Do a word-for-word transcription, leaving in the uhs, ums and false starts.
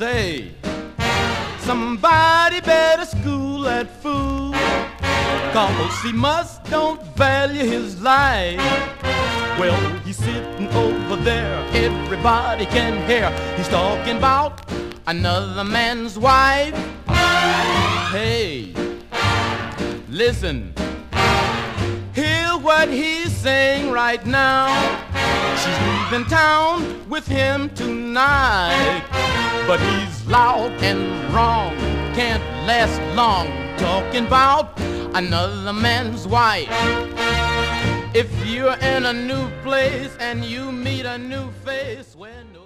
say, somebody better school that fool, 'cause he must don't value his life. Well, he's sitting over there, everybody can hear. He's talking about another man's wife. Hey, listen, hear what he's saying right now. She's leaving town with him tonight, but he's loud and wrong, can't last long, talking about another man's wife. If you're in a new place and you meet a new face, well, no